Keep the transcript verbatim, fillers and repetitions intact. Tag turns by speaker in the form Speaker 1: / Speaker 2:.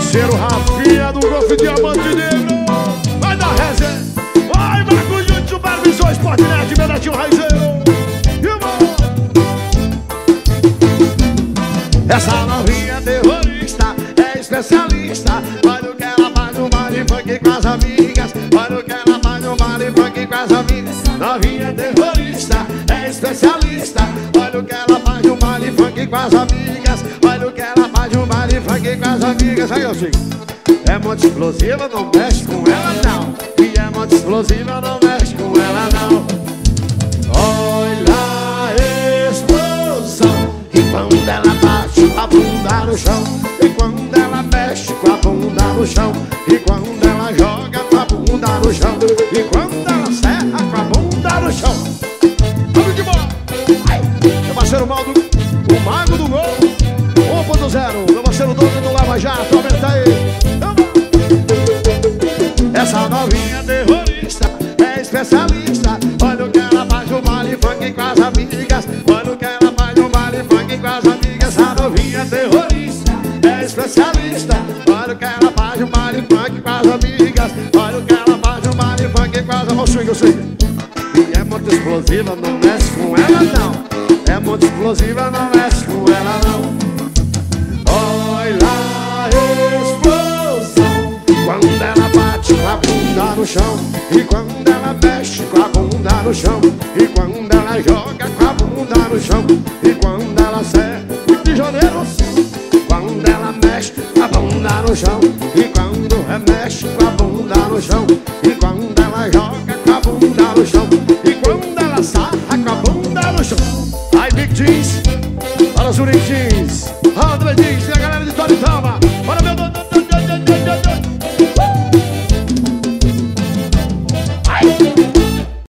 Speaker 1: parceiro Rafinha do Golfe Diamante Negro. Vai dar resenha. Vai, Marco Júnior, Supervisor Sportnet, Benetinho Raizeiro. Essa novinha terrorista é especialista. Olha o que ela faz no baile funk com as amigas. Olha o que ela faz no baile funk com as amigas. Novinha terrorista é especialista. Olha o que ela faz no baile funk com as amigas. Olha o que ela faz no baile funk com as amigas. Aí eu sigo. É muito explosiva, não mexe com ela não. E é muito explosiva, não mexe com ela não. Olha a explosão. E quando ela bate com a bunda no chão. E quando ela mexe com a bunda no chão. E quando ela joga com a bunda no chão. E quando ela serra com a bunda no chão. Tudo de boa. Meu parceiro Maldo, o mago do gol um ponto zero. Meu parceiro dono do Lava Jato, aumenta aí. Essa novinha terrorista é especialista. Olha o que ela faz no baile funk com as amigas. Olha o que ela faz no baile funk com as amigas. Essa novinha terrorista é especialista. Olha o que ela faz no baile funk com as amigas. Olha o que ela faz no baile funk com as amigas. Oh, swing, swing. E é muito explosiva, não mexe com ela não. É muito explosiva, não mexe com ela não. Olha a explosão. Quando ela bate com a bunda no chão. E quando ela mexe com a bunda no chão. E quando ela joga com a bunda no chão. E quando ela serra, Rio de Janeiro. Quando ela mexe com a bunda no chão. E quando remexe com a bunda no chão. E quando